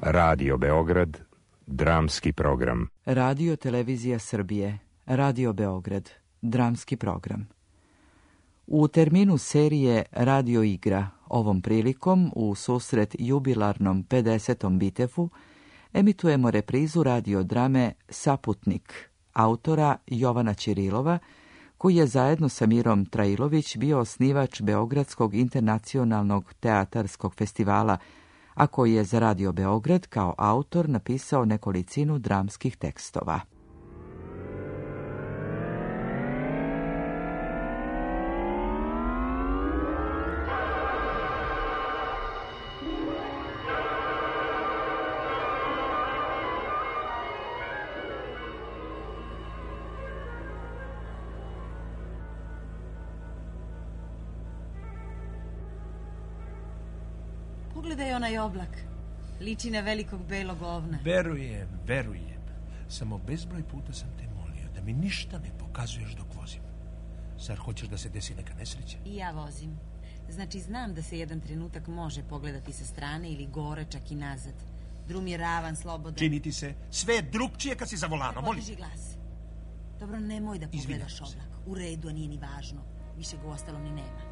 Radio Beograd, dramski program. Radio Televizija Srbije, Radio Beograd, dramski program. U terminu serije Radio igra, ovom prilikom, u susret jubilarnom 50. Bitefu, emitujemo reprizu radio drame Saputnik, autora Jovana Ćirilova, koji je zajedno sa Mirom Trailović bio osnivač Beogradskog internacionalnog teatarskog festivala, a koji je za Radio Beograd kao autor napisao nekolicinu dramskih tekstova. Pogledaj onaj oblak. Liči na velikog belog ovna. Verujem. Samo bezbroj puta sam te molio da mi ništa ne pokazuješ dok vozim. Zar hoćeš da se desi neka nesreća? I ja vozim. Znači znam da se jedan trenutak može pogledati sa strane ili gore, čak i nazad. Drum je ravan, slobodan. Čini ti se sve drugčije kad si za volanom, molim. Podiži glas. Dobro, nemoj da pogledaš oblak. U redu, a nije ni važno. Više ga uostalom ni nema.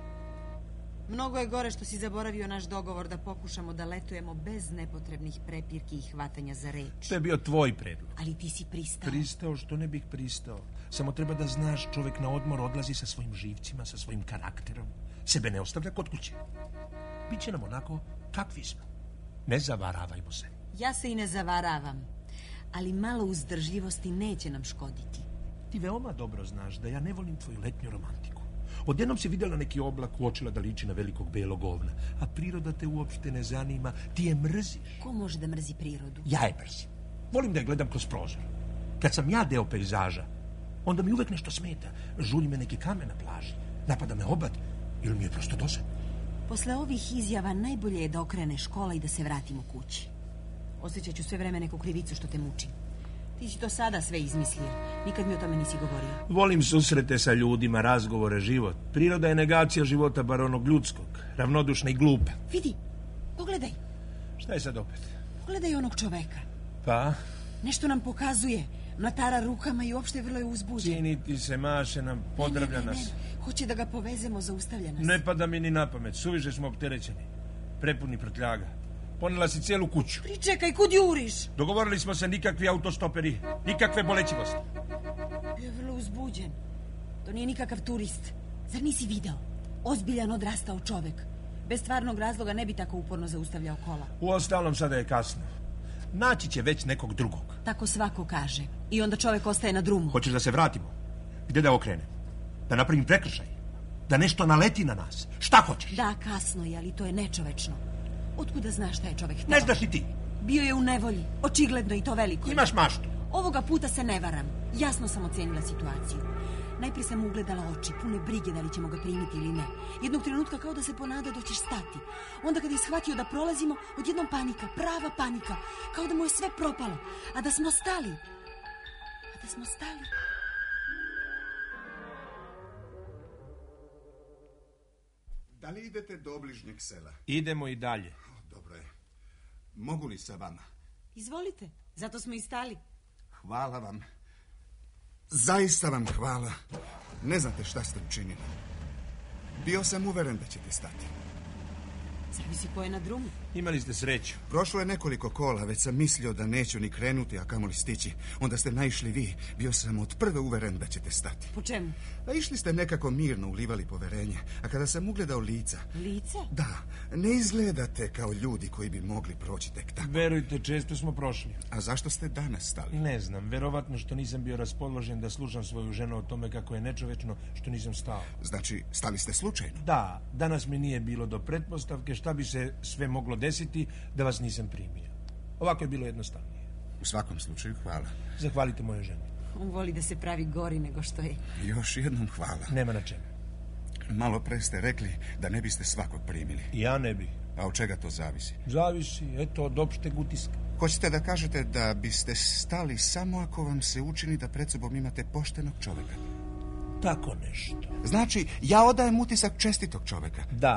Mnogo je gore što si zaboravio naš dogovor da pokušamo da letujemo bez nepotrebnih prepirki i hvatanja za reč. To je bio tvoj predlog. Ali ti si pristao. Pristao, što ne bih pristao. Samo treba da znaš, čovjek na odmor odlazi sa svojim živcima, sa svojim karakterom. Sebe ne ostavlja kod kuće. Biće nam onako kakvi smo. Ne zavaravajmo se. Ja se i ne zavaravam. Ali malo uzdržljivosti neće nam škoditi. Ti veoma dobro znaš da ja ne volim tvoju letnju romantiku. Odjednom si vidjela neki oblak, uočila da liči na velikog belog ovna, a priroda te uopšte ne zanima, ti je mrziš. Ko može da mrzi prirodu? Ja je mrzim. Volim da je gledam kroz prozor. Kad sam ja deo pejzaža, onda mi uvek nešto smeta. Žulji me neki kamen na plaži, napada me obad, ili mi je prosto dosadno. Posle ovih izjava najbolje je da okrene škola i da se vratimo kući. Osjećat ću sve vreme neku krivicu što te muči. Ti si to sada sve izmislio. Nikad mi o tome nisi govorio. Volim susrete sa ljudima, razgovore, život. Priroda je negacija života, bar onog ljudskog. Ravnodušna i glupa. Vidi, pogledaj. Šta je sad opet? Pogledaj onog čoveka. Pa? Nešto nam pokazuje. Mlatara rukama i uopšte vrlo je uzbuđen. Čini ti se, maše nam, pozdravlja nas. Ne. Hoće da ga povezemo, zaustavlja nas. Ne pada mi ni na pamet, suviše smo opterećeni. Prepuni prtljaga. Ponela si cijelu kuću. Pričekaj, kud juriš? Dogovorili smo se nikakvi autostoperi, nikakve bolećivosti. Bio je vrlo uzbuđen. To nije nikakav turist. Zar nisi video? Ozbiljan odrastao čovek. Bez stvarnog razloga ne bi tako uporno zaustavljao kola. Uostalom sada je kasno. Naći će već nekog drugog. Tako svako kaže. I onda čovek ostaje na drumu. Hoćeš da se vratimo? Gde da okrenem? Da napravim prekršaj? Da nešto naleti na nas? Šta hoćeš? Da, kasno je, ali to je nečovečno. Otkuda znaš šta je čovek hteo? Ne znaš i ti. Bio je u nevolji, očigledno i to veliko. Imaš maštu. Ovoga puta se ne varam. Jasno sam ocenila situaciju. Najprije sam mu ugledala oči, pune brige da li ćemo ga primiti ili ne. Jednog trenutka kao da se ponada da ćeš stati. Onda kad je shvatio da prolazimo, odjednom panika, prava panika. Kao da mu je sve propalo. A da smo stali. Da li idete do obližnjeg sela? Idemo i dalje. Dobro je. Mogu li sa vama? Izvolite, zato smo i stali. Hvala vam. Zaista vam hvala. Ne znate šta ste učinili. Bio sam uveren da ćete stati. Zavisi ko je na drumu. Imali ste sreću. Prošlo je nekoliko kola, već sam mislio da neću ni krenuti, a kamoli stići. Onda ste naišli vi. Bio sam od prve uveren da ćete stati. Po čemu? A išli ste nekako mirno, ulivali poverenje. A kada sam ugledao lica... Lice? Da, ne izgledate kao ljudi koji bi mogli proći tek tako. Verujte, često smo prošli. A zašto ste danas stali? Ne znam, verovatno što nisam bio raspoložen da slušam svoju ženu o tome kako je nečovečno što nisam stao. Znači, stali ste slučajno? Da, danas mi nije bilo do pretpostavke šta bi se sve moglo desiti da vas nisam primio. Ovako je bilo jednostavnije. U svakom slučaju, hvala. Zahvalite moje ženi. On voli da se pravi gori nego što je. Još jednom hvala. Nema na čemu. Malo pre ste rekli da ne biste svakog primili. Ja ne bih. A od čega to zavisi? Zavisi, eto, od opšteg utiska. Hoćete da kažete da biste stali samo ako vam se učini da pred sobom imate poštenog čoveka? Tako nešto. Znači, ja odajem utisak čestitog čoveka. Da.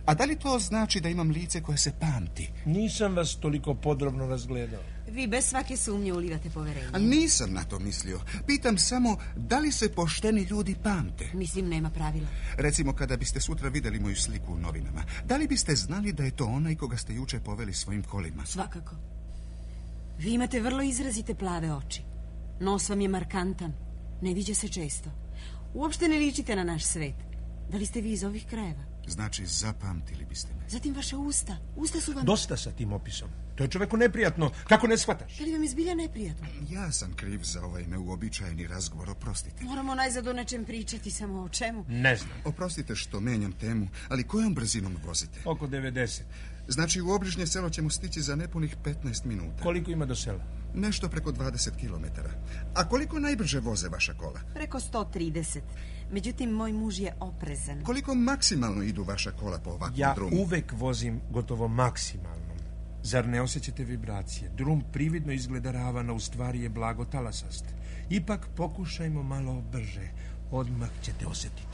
A da li to znači da imam lice koje se pamti? Nisam vas toliko podrobno razgledao. Vi bez svake sumnje ulivate poverenje. A nisam na to mislio. Pitam samo, da li se pošteni ljudi pamte? Mislim, nema pravila. Recimo, kada biste sutra vidjeli moju sliku u novinama, da li biste znali da je to onaj koga ste juče poveli svojim kolima? Svakako. Vi imate vrlo izrazite plave oči. Nos vam je markantan. Ne viđa se često. Uopšte ne ličite na naš svet. Da li ste vi iz ovih krajeva? Znači, zapamtili biste me. Zatim vaše usta. Usta su vam... Dosta sa tim opisom. To je čoveku neprijatno. Kako ne shvataš? Da li vam je zbilja neprijatno? Ja sam kriv za ovaj neuobičajeni razgovor, oprostite. Moramo najzad o nečem pričati, samo o čemu? Ne znam. Oprostite što menjam temu, ali kojom brzinom vozite? Oko 90. Znači, u obližnje selo ćemo stići za nepunih 15 minuta. Koliko ima do sela? Nešto preko 20 kilometara. A koliko najbrže voze vaša kola? Preko 130. Međutim, moj muž je oprezan. Koliko maksimalno idu vaša kola po ovakvom Ja drumu? uvek vozim gotovo maksimalno. Zar ne osjećate vibracije? Drum prividno izgleda ravano, u stvari je blago talasast. Ipak pokušajmo malo brže. Odmah ćete osjetiti.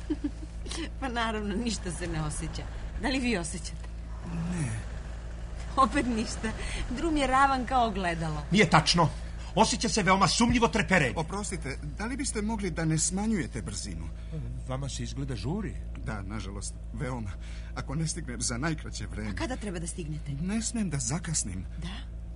Pa naravno, ništa se ne osjeća. Da li vi osjećate? Ne. Opet ništa. Drum je ravan kao ogledalo. Nije tačno. Osjeća se veoma sumnjivo treperenje. Oprostite, da li biste mogli da ne smanjujete brzinu? Vama se izgleda žuri. Da, nažalost, veoma. Ako ne stignem za najkraće vreme... A kada treba da stignete? Ne smijem da zakasnim. Da?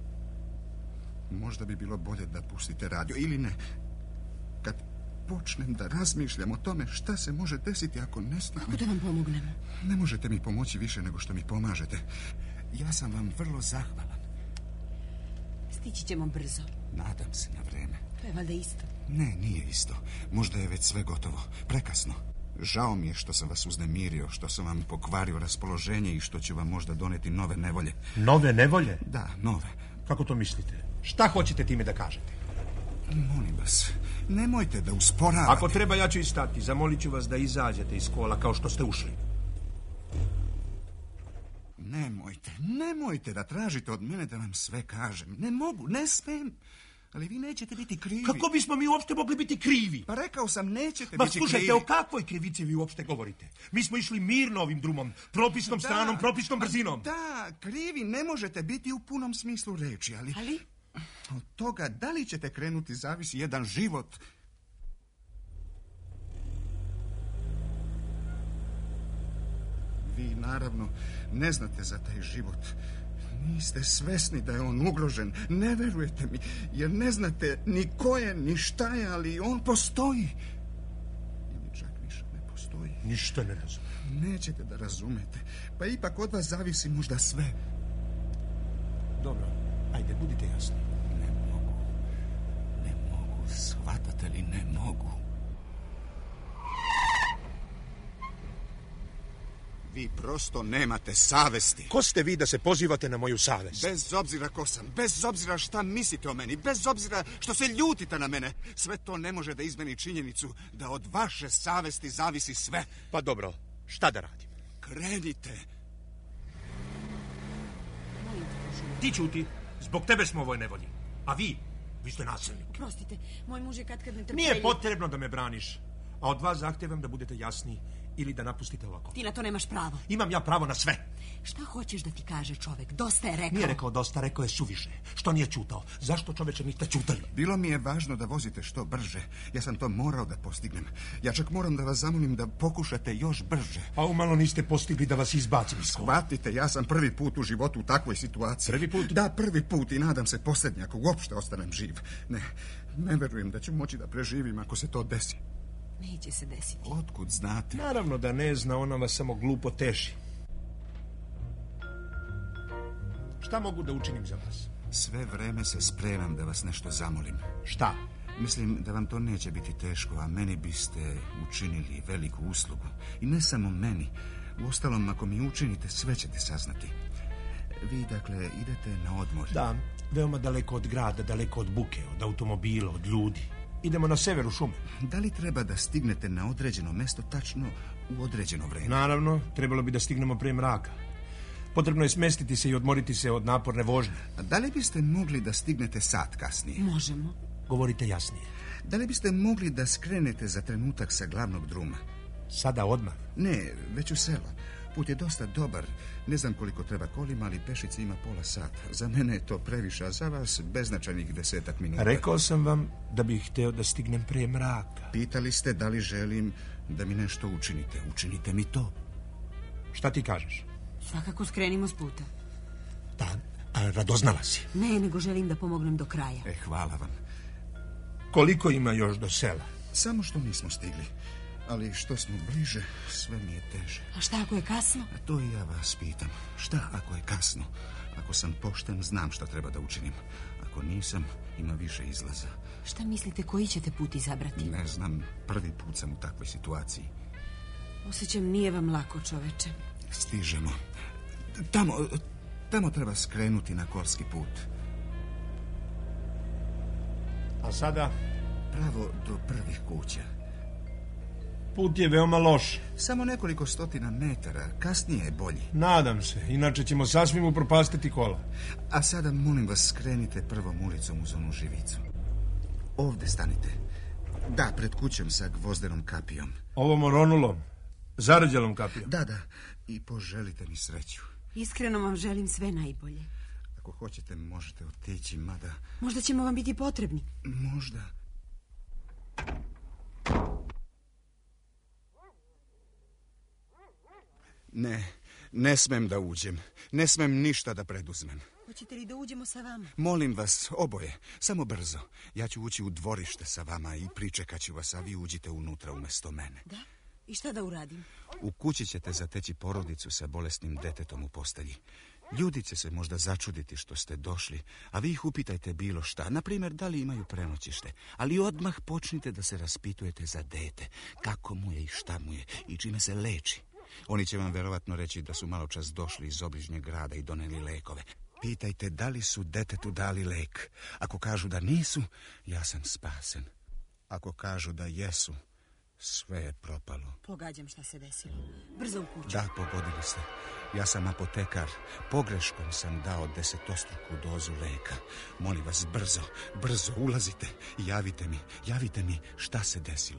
Možda bi bilo bolje da pustite radio, ili ne. Kad počnem da razmišljam o tome šta se može desiti ako ne stignem... Kako da vam pomognemo? Ne možete mi pomoći više nego što mi pomažete. Ja sam vam vrlo zahvalan. Stići ćemo brzo. Nadam se na vreme. To je valjda isto. Ne, nije isto. Možda je već sve gotovo. Prekasno. Žao mi je što sam vas uznemirio, što sam vam pokvario raspoloženje i što ću vam možda doneti nove nevolje. Nove nevolje? Da, nove. Kako to mislite? Šta hoćete time da kažete? Molim vas, nemojte da usporavate. Ako treba, ja ću i stati. Zamolit ću vas da izađete iz kola kao što ste ušli. Nemojte da tražite od mene da vam sve kažem. Ne mogu, ne smijem. Ali vi nećete biti krivi. Kako bismo mi uopšte mogli biti krivi? Pa rekao sam, nećete Ma biti slušajte, krivi. o kakvoj krivici vi uopšte govorite? Mi smo išli mirno ovim drumom, propisnom stranom, propisnom brzinom. Da, krivi ne možete biti u punom smislu reči, ali... Od toga da li ćete krenuti zavisi jedan život. Vi, naravno, ne znate za taj život. Niste svesni da je on ugrožen. Ne verujete mi, jer ne znate ni ko je, ni šta je, ali on postoji. Ili čak više ne postoji. Ništa ne razumijem. Nećete da razumete. Pa ipak od vas zavisi možda sve. Dobro, ajde, budite jasni. Ne mogu, shvatate li, ne mogu. Vi prosto nemate savesti. Ko ste vi da se pozivate na moju savest? Bez obzira ko sam, bez obzira šta mislite o meni, bez obzira što se ljutite na mene, sve to ne može da izmeni činjenicu da od vaše savesti zavisi sve. Pa dobro, šta da radim? Krenite. Ti ćuti, zbog tebe smo u ovoj nevolji. A vi ste nasilnik. Prostite, moj muž je katkad netrpeljiv. Nije potrebno da me braniš. A od vas zahtevam da budete jasni ili da napustite ovako. Ti na to nemaš pravo. Imam ja pravo na sve. Šta hoćeš da ti kaže čovek? Dosta je rekao. Nije rekao dosta, rekao je suviše. Što nije ćutao? Zašto, čoveče, niste ćutali? Bilo mi je važno da vozite što brže. Ja sam to morao da postignem. Ja čak moram da vas zamolim da pokušate još brže. A umalo niste postigli da vas izbacim iz kola. Shvatite, ja sam prvi put u životu u takvoj situaciji. Prvi put? Da, prvi put i nadam se posljednji ako uopšte ostanem živ. Ne verujem da ću moći da preživim ako se to desi. Neće se desiti. Otkud znate? Naravno da ne zna, ona vas samo glupo teši. Šta mogu da učinim za vas? Sve vreme se spremam da vas nešto zamolim. Šta? Mislim da vam to neće biti teško, a meni biste učinili veliku uslugu. I ne samo meni. Uostalom, ako mi učinite, sve ćete saznati. Vi, dakle, idete na odmor. Da, veoma daleko od grada, daleko od buke, od automobila, od ljudi. Idemo na sever u šume. Da li treba da stignete na određeno mesto tačno u određeno vreme? Naravno, trebalo bi da stignemo pre mraka. Potrebno je smestiti se i odmoriti se od naporne vožnje. A da li biste mogli da stignete sat kasnije? Možemo. Govorite jasnije. Da li biste mogli da skrenete za trenutak sa glavnog druma? Sada odmah? Ne, već u selo. Put je dosta dobar. Ne znam koliko treba kolima, ali pešice ima pola sata. Za mene je to previše, a za vas beznačajnih 10 minuta. Rekao sam vam da bih hteo da stignem prije mraka. Pitali ste da li želim da mi nešto učinite. Učinite mi to. Šta ti kažeš? Svakako skrenimo s puta. Da, a radoznala si. Ne, nego želim da pomognem do kraja. Hvala vam. Koliko ima još do sela? Samo što nismo stigli. Ali što smo bliže, sve mi je teže. A šta ako je kasno? A to i ja vas pitam. Šta ako je kasno? Ako sam pošten, znam šta treba da učinim. Ako nisam, ima više izlaza. Šta mislite, koji ćete put izabrati? Ne znam, prvi put sam u takvoj situaciji. Osjećam, nije vam lako, čoveče. Stižemo. Tamo treba skrenuti na Korski put. A sada? Pravo do prvih kuća. Put je veoma loš. Samo nekoliko stotina metara, kasnije je bolji. Nadam se, inače ćemo sasvim upropastiti kola. A sada, molim vas, skrenite prvom ulicom uz onu živicu. Ovde stanite. Da, pred kućom sa gvozdenom kapijom. Ovom oronulom, zarđelom kapijom. Da, i poželite mi sreću. Iskreno vam želim sve najbolje. Ako hoćete, možete otići, mada... Možda ćemo vam biti potrebni. Možda... Ne smem da uđem. Ne smem ništa da preduzmem. Hoćete li da uđemo sa vama? Molim vas, oboje, samo brzo. Ja ću ući u dvorište sa vama i pričekat ću vas, a vi uđite unutra umjesto mene. Da? I šta da uradim? U kući ćete zateći porodicu sa bolesnim detetom u postelji. Ljudi će se možda začuditi što ste došli, a vi ih upitajte bilo šta. Naprimjer, da li imaju prenoćište. Ali odmah počnite da se raspitujete za dete. Kako mu je i šta mu je i čime se leči. Oni će vam verovatno reći da su malo čas došli iz obližnjeg grada i doneli lekove. Pitajte da li su detetu dali lek. Ako kažu da nisu, ja sam spasen. Ako kažu da jesu, sve je propalo. Pogađam šta se desilo. Brzo u kuću. Da, pogodili ste. Ja sam apotekar. Pogreškom sam dao 10-struku dozu leka. Molim vas, brzo ulazite i javite mi šta se desilo.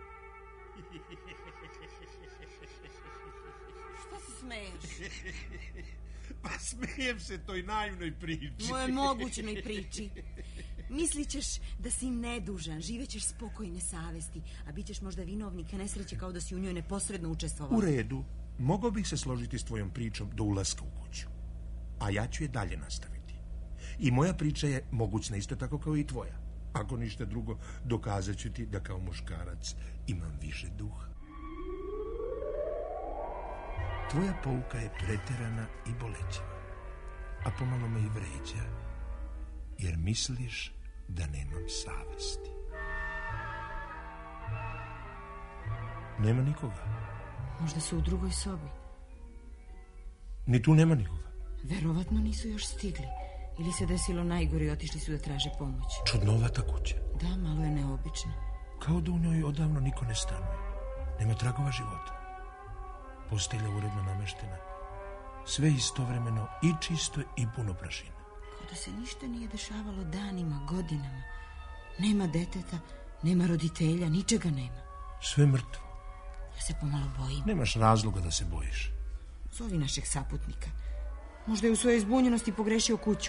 Šta se smeješ? Pa smijem se toj naivnoj priči. Moje mogućnoj priči. Mislit ćeš da si nedužan, živećeš spokojne savesti, a bit ćeš možda vinovnik nesreće kao da si u njoj neposredno učestvovao. U redu, mogao bih se složiti s tvojom pričom do ulaska u kuću. A ja ću je dalje nastaviti. I moja priča je mogućna isto tako kao i tvoja. Ako ništa drugo, dokazat ću ti da kao muškarac imam više duha. Tvoja pouka je preterana i bolećiva, a pomalo me i vređa, jer misliš da nemam savesti. Nema nikoga. Možda su u drugoj sobi. Ni tu nema nikoga. Verovatno nisu još stigli. Ili se desilo najgore i otišli su da traže pomoć. Čudnovata kuća. Da, malo je neobično. Kao da u njoj odavno niko ne stanuje. Nema tragova života. Postelja uredno nameštena. Sve istovremeno i čisto i puno prašine. Kao da se ništa nije dešavalo danima, godinama. Nema deteta, nema roditelja, ničega nema. Sve mrtvo. Ja se pomalo bojim. Nemaš razloga da se bojiš. Zovi našeg saputnika. Možda je u svojoj zbunjenosti pogrešio kuću.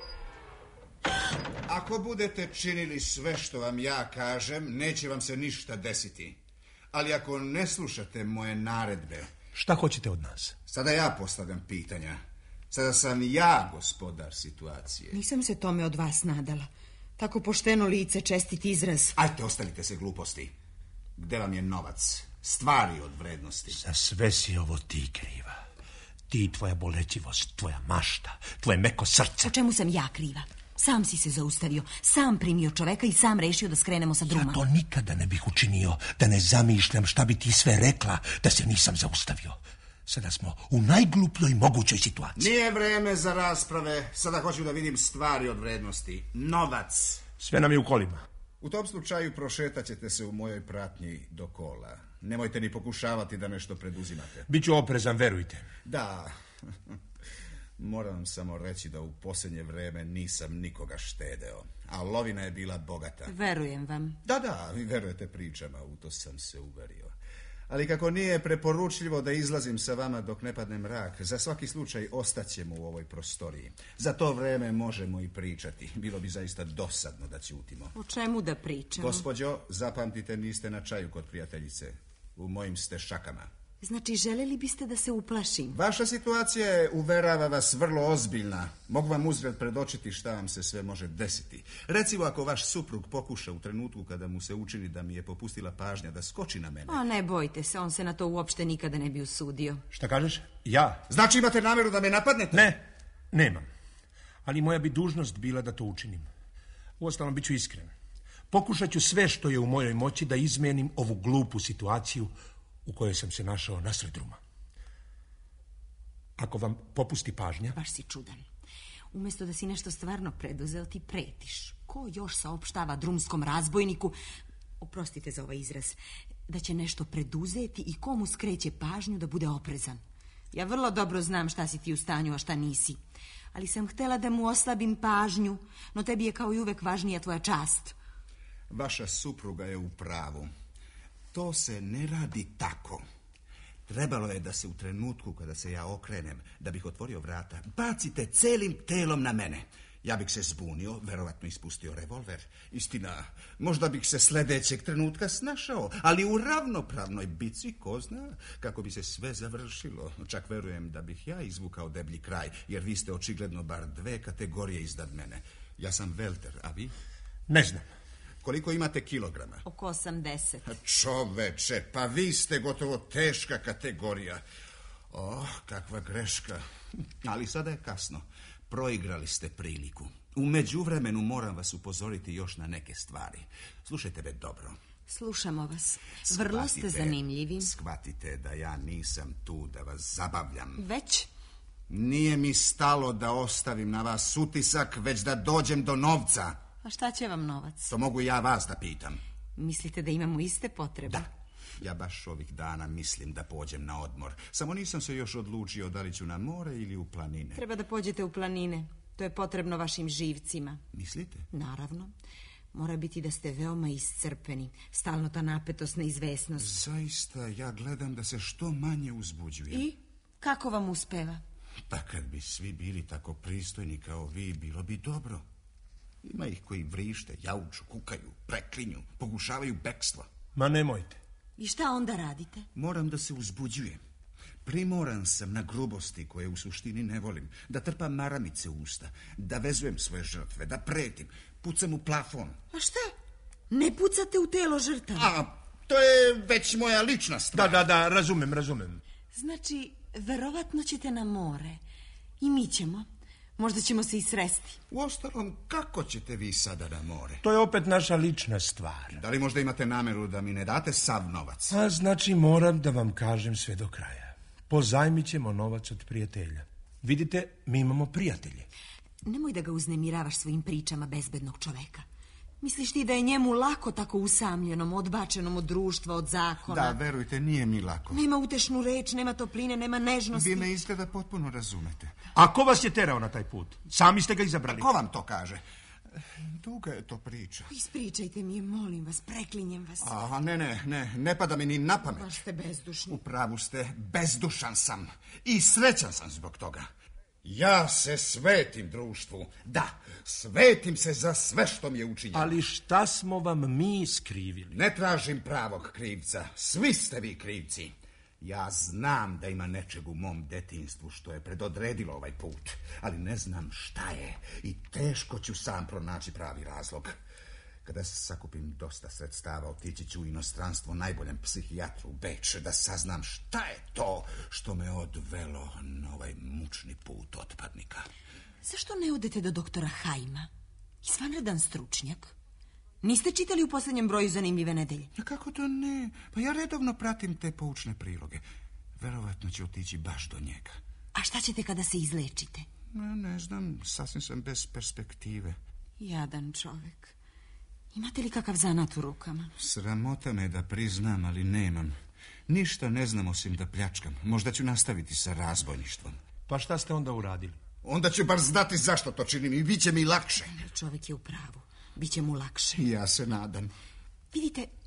Ako budete činili sve što vam ja kažem, neće vam se ništa desiti. Ali ako ne slušate moje naredbe... Šta hoćete od nas? Sada ja postavljam pitanja. Sada sam ja gospodar situacije. Nisam se tome od vas nadala. Tako pošteno lice, čestit izraz. Ajte, ostavite se gluposti. Gde vam je novac? Stvari od vrednosti. Za sve si ovo ti kriva. Ti, tvoja bolećivost, tvoja mašta, tvoje meko srce. O čemu sam ja kriva? Sam si se zaustavio, sam primio čoveka i sam rešio da skrenemo sa druma. Ja to nikada ne bih učinio, da ne zamišljam šta bi ti sve rekla, da se nisam zaustavio. Sada smo u najglupljoj mogućoj situaciji. Nije vreme za rasprave. Sada hoću da vidim stvari od vrednosti. Novac. Sve nam je u kolima. U tom slučaju prošetat ćete se u mojoj pratnji do kola. Nemojte ni pokušavati da nešto preduzimate. Biću oprezan, verujte. Da. Moram samo reći da u posljednje vreme nisam nikoga štedeo. A lovina je bila bogata. Verujem vam. Da, vi verujete pričama, u to sam se uverio. Ali kako nije preporučljivo da izlazim sa vama dok ne padne mrak, za svaki slučaj ostaćemo u ovoj prostoriji. Za to vreme možemo i pričati. Bilo bi zaista dosadno da ćutimo. O čemu da pričamo? Gospođo, zapamtite, niste na čaju kod prijateljice. U mojim ste šakama. Znači, željeli biste da se uplašim? Vaša situacija je, uverava vas, vrlo ozbiljna. Mogu vam uzgred predočiti šta vam se sve može desiti. Recimo, ako vaš suprug pokuša u trenutku kada mu se učini da mi je popustila pažnja da skoči na mene. A ne bojte se, on se na to uopšte nikada ne bi usudio. Šta kažeš? Ja? Znači imate namjeru da me napadnete? Ne, nemam. Ali moja bi dužnost bila da to učinim. Uostalom, bit ću iskren. Pokušat ću sve što je u mojoj moći da izmenim ovu glupu situaciju u kojoj sam se našao nasred ruma. Ako vam popusti pažnja... Baš si čudan. Umjesto da si nešto stvarno preduzeo, ti pretiš. Ko još saopštava drumskom razbojniku, oprostite za ovaj izraz, da će nešto preduzeti i komu skreće pažnju da bude oprezan? Ja vrlo dobro znam šta si ti u stanju, a šta nisi. Ali sam htjela da mu oslabim pažnju, no tebi je kao i uvek važnija tvoja čast. Vaša supruga je u pravu. To se ne radi tako. Trebalo je da se u trenutku kada se ja okrenem, da bih otvorio vrata, bacite celim telom na mene. Ja bih se zbunio, verovatno ispustio revolver. Istina, možda bih se sljedećeg trenutka snašao, ali u ravnopravnoj bici, ko zna, kako bi se sve završilo. Čak verujem da bih ja izvukao deblji kraj, jer vi ste očigledno bar 2 kategorije iznad mene. Ja sam velter, a vi? Ne znam. Koliko imate kilograma? Oko 80. Čoveče, pa vi ste gotovo teška kategorija. Kakva greška. Ali sada je kasno. Proigrali ste priliku. U međuvremenu moram vas upozoriti još na neke stvari. Slušajte me dobro. Slušamo vas. Vrlo ste zanimljivi. Shvatite da ja nisam tu da vas zabavljam. Već? Nije mi stalo da ostavim na vas utisak, već da dođem do novca. A šta će vam novac? To mogu ja vas da pitam. Mislite da imamo iste potrebe? Da. Ja baš ovih dana mislim da pođem na odmor. Samo nisam se još odlučio da li ću na more ili u planine. Treba da pođete u planine. To je potrebno vašim živcima. Mislite? Naravno. Mora biti da ste veoma iscrpeni. Stalno ta napetost, neizvesnost. Zaista, ja gledam da se što manje uzbuđujem. I? Kako vam uspeva? Pa kad bi svi bili tako pristojni kao vi, bilo bi dobro. Ima ih koji vrište, jauču, kukaju, preklinju, pokušavaju bekstvo. Ma nemojte. I šta onda radite? Moram da se uzbuđujem. Primoran sam na grubosti koje u suštini ne volim. Da trpam maramice u usta, da vezujem svoje žrtve, da pretim, pucam u plafon. A šta? Ne pucate u telo žrtava? A, to je već moja lična stvar. Da, razumem. Znači, verovatno ćete na more. I mi ćemo. Možda ćemo se i sresti. Uostalom, kako ćete vi sada na more? To je opet naša lična stvar. Da li možda imate nameru da mi ne date sav novac? A znači moram da vam kažem sve do kraja. Pozajmit ćemo novac od prijatelja. Vidite, mi imamo prijatelje. Nemoj da ga uznemiravaš svojim pričama bezbednog čoveka. Misliš ti da je njemu lako tako usamljenom, odbačenom od društva, od zakona? Da, verujte, nije mi lako. Nema utešnu reč, nema topline, nema nežnosti. Vi me izgleda potpuno razumete. A ko vas je terao na taj put? Sami ste ga izabrali. Ko vam to kaže? Duga je to priča. Ispričajte mi je, molim vas, preklinjem vas. A, ne pada mi ni na pamet. Baš ste bezdušni. U pravu ste, bezdušan sam. I srećan sam zbog toga. Ja se svetim društvu. Da, svetim se za sve što mi je učinjeno. Ali šta smo vam mi skrivili? Ne tražim pravog krivca. Svi ste vi krivci. Ja znam da ima nečeg u mom detinjstvu što je predodredilo ovaj put, ali ne znam šta je i teško ću sam pronaći pravi razlog. Kada sakupim dosta sredstava, otići ću u inostranstvo najboljem psihijatru u Beč da saznam šta je to što me odvelo na ovaj mučni put otpadnika. Zašto ne odete do doktora Hajma? Izvanredan stručnjak. Niste čitali u posljednjem broju Zanimljive nedelje? Kako to ne? Pa ja redovno pratim te poučne priloge. Verovatno ću otići baš do njega. A šta ćete kada se izlečite? Ne znam, sasvim sam bez perspektive. Jadan čovek. Imate li kakav zanat u rukama? Sramota me da priznam, ali nemam. Ništa ne znam osim da pljačkam. Možda ću nastaviti sa razbojništvom. Pa šta ste onda uradili? Onda ću bar znati zašto to činim i bit će mi lakše. Čovek je u pravu. Biće mu lakše. Ja se nadam. Vidite,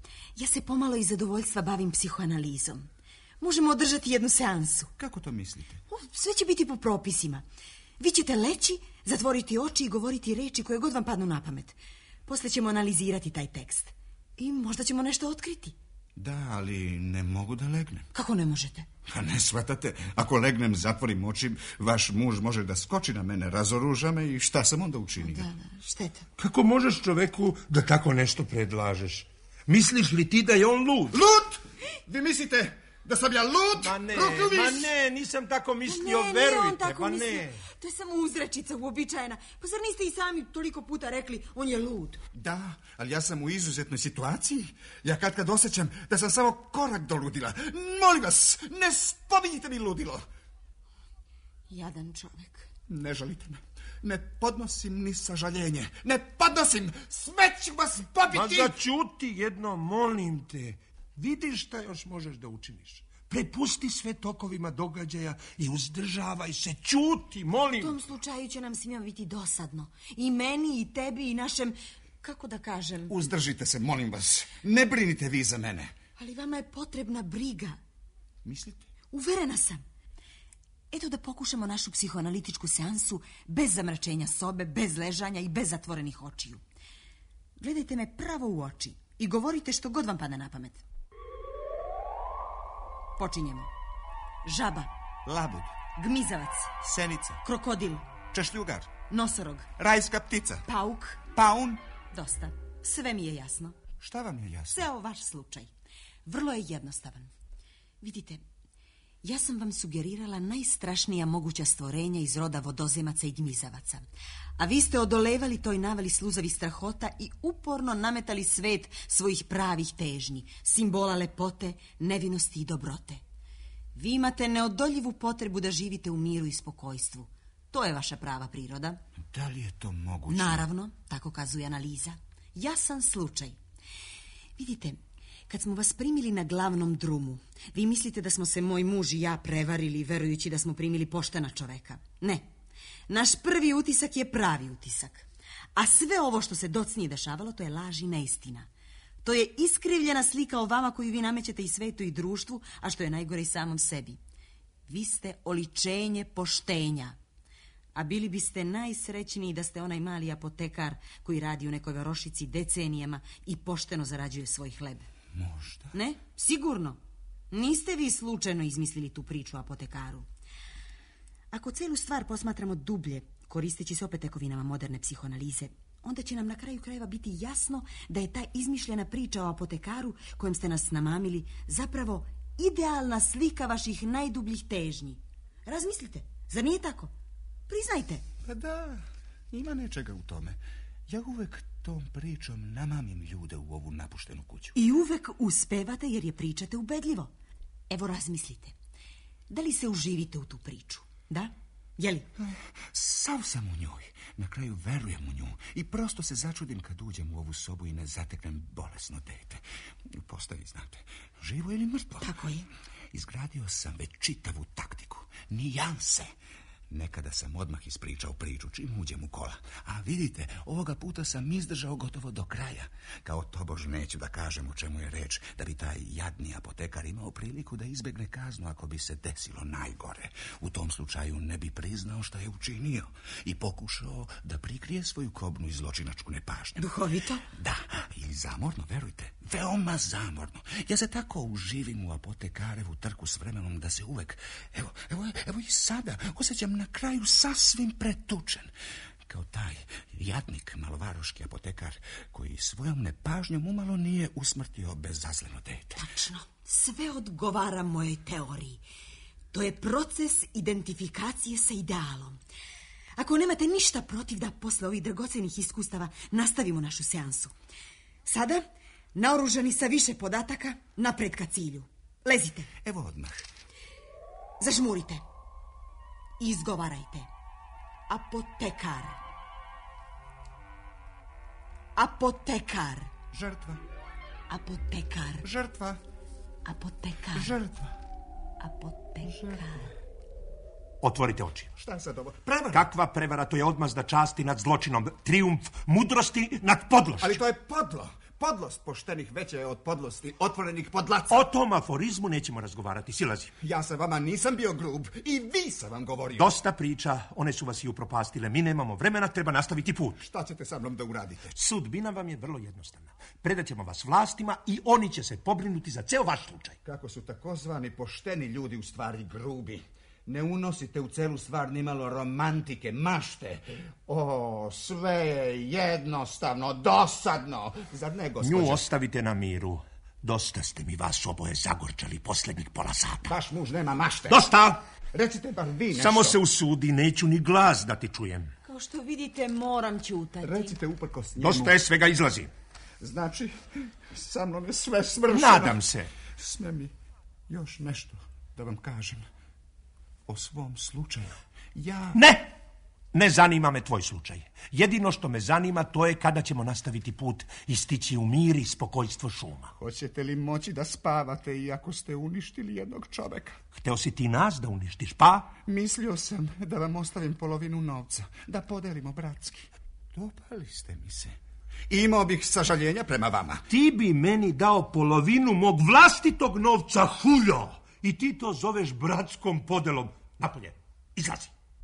Ja se pomalo iz zadovoljstva bavim psihoanalizom. Možemo održati jednu seansu. Kako to mislite? Sve će biti po propisima. Vi ćete leći, zatvoriti oči i govoriti riječi koje god vam padnu na pamet. Poslije ćemo analizirati taj tekst. I možda ćemo nešto otkriti. Da, ali ne mogu da legnem. Kako ne možete? Pa ne shvatate, ako legnem, zatvorim oči, vaš muž može da skoči na mene, razoruža me i šta sam onda učinio? Da, šteta. Kako možeš čoveku da tako nešto predlažeš? Misliš li ti da je on lud? Lud? Vi mislite da sam ja lud? Ma ne, nisam tako mislio, Ne, verujte, on tako ma mislio. ne. To je samo uzrečica uobičajena. Pa zar niste i sami toliko puta rekli, on je lud? Da, ali ja sam u izuzetnoj situaciji. Ja kad osjećam da sam samo korak do ludila. Molim vas, ne spominjite mi ludilo. Jadan čovjek. Ne žalite me. Ne podnosim ni sažaljenje. Ne podnosim, sve ću vas pobiti. Ma začuti jedno, molim te. Vidiš šta još možeš da učiniš. Prepusti sve tokovima događaja i uzdržavaj se. Ćuti, molim. U tom slučaju će nam svima biti dosadno. I meni, i tebi, i našem... Kako da kažem? Uzdržite se, molim vas. Ne brinite vi za mene. Ali vama je potrebna briga. Mislite? Uverena sam. Eto da pokušamo našu psihoanalitičku seansu bez zamračenja sobe, bez ležanja i bez zatvorenih očiju. Gledajte me pravo u oči i govorite što god vam pada na pamet. Počinjemo. Žaba. Labud. Gmizavac. Senica. Krokodil. Češljugar. Nosorog. Rajska ptica. Pauk. Paun. Dosta. Sve mi je jasno. Šta vam je jasno? Sve o vaš slučaj. Vrlo je jednostavan. Vidite, ja sam vam sugerirala najstrašnija moguća stvorenja iz roda vodozemaca i gmizavaca. A vi ste odolevali toj navali sluzavi strahota i uporno nametali svet svojih pravih težnji, simbola lepote, nevinosti i dobrote. Vi imate neodoljivu potrebu da živite u miru i spokojstvu. To je vaša prava priroda. Da li je to moguće? Naravno, tako kazuje analiza. Jasan slučaj. Vidite, kad smo vas primili na glavnom drumu, vi mislite da smo se moj muž i ja prevarili verujući da smo primili poštena čoveka. Ne. Naš prvi utisak je pravi utisak. A sve ovo što se docnije dešavalo, to je laž i neistina. To je iskrivljena slika o vama koju vi namećete i svetu i društvu, a što je najgore i samom sebi. Vi ste oličenje poštenja. A bili biste najsrećniji da ste onaj mali apotekar koji radi u nekoj varošici decenijama i pošteno zarađuje svoj hleb. Možda. Ne, sigurno. Niste vi slučajno izmislili tu priču o apotekaru. Ako celu stvar posmatramo dublje, koristeći se opet tekovinama moderne psihoanalize, onda će nam na kraju krajeva biti jasno da je ta izmišljena priča o apotekaru kojem ste nas namamili zapravo idealna slika vaših najdubljih težnji. Razmislite, zar nije tako? Priznajte. Pa da, ima nečega u tome. Ja uvek tom pričom namamim ljude u ovu napuštenu kuću. I uvek uspevate jer je pričate ubedljivo. Evo razmislite. Da li se uživite u tu priču? Da? Jeli? Sav sam u njoj. Na kraju verujem u nju. I prosto se začudim kad uđem u ovu sobu i ne zateknem bolesno dete. Postavi, znate, živo ili mrtvo. Tako je. Izgradio sam već čitavu taktiku. Nijanse. Nekada sam odmah ispričao priču čim uđem u kola. A vidite, ovoga puta sam izdržao gotovo do kraja. Kao tobož neću da kažem o čemu je reč, da bi taj jadni apotekar imao priliku da izbegne kaznu ako bi se desilo najgore. U tom slučaju ne bi priznao šta je učinio i pokušao da prikrije svoju kobnu i zločinačku nepažnju. Duhovito? Da, ili zamorno, verujte. Veoma zamorno. Ja se tako uživim u apotekarevu trku s vremenom da se uvek, evo i sada, osjećam na kraju sasvim pretučen. Kao taj jadnik malovaroški apotekar koji svojom nepažnjom umalo nije usmrtio bezazleno dete. Tačno. Sve odgovara mojoj teoriji. To je proces identifikacije sa idealom. Ako nemate ništa protiv da posle ovih dragocenih iskustava nastavimo našu seansu. Sada, naoružani sa više podataka, napred ka cilju. Lezite. Evo odmah. Zažmurite. Izgovarajte. Apotekar. Apotekar. Žrtva. Apotekar. Žrtva. Apotekar. Žrtva. Apotekar. Otvorite oči. Šta sad ovo? Prevara. Kakva prevara? To je odmazda časti nad zločinom. Trijumf mudrosti nad podlošću. Ali to je podlo. Podlost poštenih veća je od podlosti otvorenih podlaca. O tom aforizmu nećemo razgovarati, silazi. Ja sa vama nisam bio grub i vi sam vam govorio. Dosta priča, one su vas i upropastile. Mi nemamo vremena, treba nastaviti put. Šta ćete sa mnom da uradite? Sudbina vam je vrlo jednostavna. Predat ćemo vas vlastima i oni će se pobrinuti za ceo vaš slučaj. Kako su takozvani pošteni ljudi u stvari grubi. Ne unosite u celu stvar nimalo romantike, mašte. O, sve je jednostavno, dosadno. Zar ne, gospođe? Nju ostavite na miru. Dosta ste mi vas oboje zagorčali posljednjih pola sata. Vaš muž nema mašte. Dosta! Recite bar vi nešto. Samo se usudi, neću ni glas da ti čujem. Kao što vidite, moram ćutati. Recite uprkos njemu. Dosta je, svega izlazi. Znači, sa mnom je sve svršeno. Nadam se. Sme mi još nešto da vam kažem o svom slučaju. Ne zanima me tvoj slučaj. Jedino što me zanima to je kada ćemo nastaviti put i stići u mir i spokojstvo šuma. Hoćete li moći da spavate iako ste uništili jednog čoveka? Hteo si ti nas da uništiš, pa? Mislio sam da vam ostavim polovinu novca, da podelimo bratski. Dopali ste mi se. Imao bih sažaljenja prema vama. Ti bi meni dao polovinu mog vlastitog novca, huljo! I ti to zoveš bratskom podelom. Napolje, izlazi.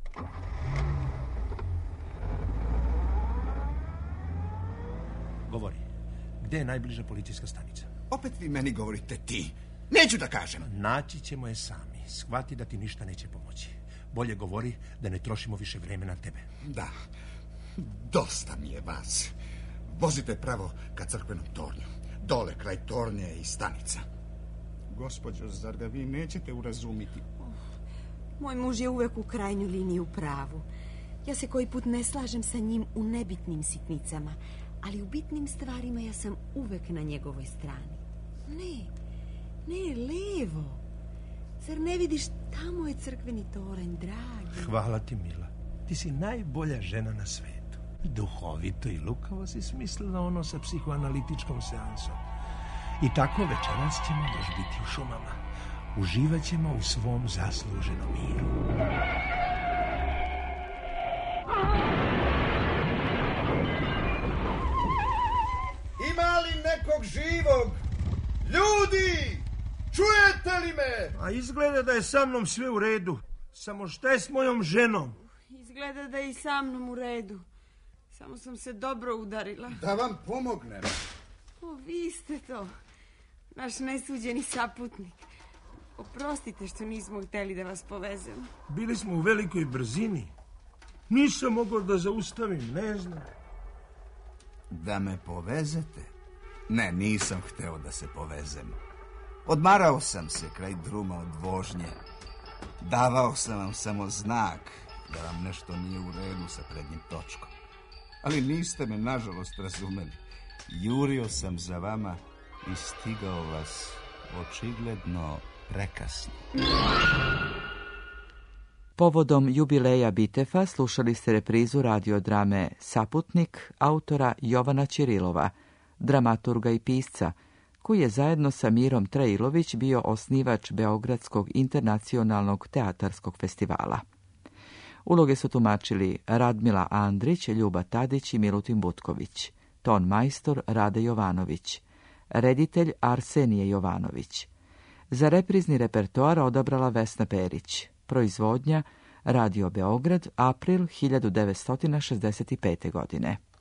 Govori, gde je najbliža policijska stanica? Opet vi meni govorite ti. Neću da kažem. Naći ćemo je sami. Shvati da ti ništa neće pomoći. Bolje govori da ne trošimo više vremena na tebe. Da, dosta mi je vas. Vozite pravo ka crkvenom tornju. Dole kraj tornje je i stanica. Gospođo, zar ga vi nećete urazumiti? Moj muž je uvek u krajnju liniju u pravu. Ja se koji put ne slažem sa njim u nebitnim sitnicama, ali u bitnim stvarima ja sam uvek na njegovoj strani. Ne, levo. Zar ne vidiš, tamo je crkveni toranj, dragi? Hvala ti, mila. Ti si najbolja žena na svetu. Duhovito i lukavo si smislila ono sa psihoanalitičkom seansom. I tako večeras ćemo još biti u šumama. Uživat ćemo u svom zasluženom miru. Ima li nekog živog? Ljudi! Čujete li me? A izgleda da je sa mnom sve u redu. Samo šta je s mojom ženom? Izgleda da je i sa mnom u redu. Samo sam se dobro udarila. Da vam pomognem. O, vi ste to. Naš nesuđeni saputnik. Oprostite što nismo hteli da vas povezemo. Bili smo u velikoj brzini. Nisam mogao da zaustavim, ne znam. Da me povezete? Ne, nisam hteo da se povezem. Odmarao sam se kraj druma od vožnje. Davao sam vam samo znak da vam nešto nije u redu sa prednjim točkom. Ali niste me, nažalost, razumeli. Jurio sam za vama i stigao vas očigledno prekasno. Povodom jubileja Bitefa slušali ste reprizu radiodrame Saputnik autora Jovana Ćirilova, dramaturga i pisca, koji je zajedno sa Mirom Trailović bio osnivač Beogradskog internacionalnog teatarskog festivala. Uloge su tumačili Radmila Andrić, Ljuba Tadić i Milutin Butković, ton majstor Rade Jovanović, reditelj Arsenije Jovanović. Za reprizni repertoar odabrala Vesna Perić. Proizvodnja Radio Beograd, april 1965. godine.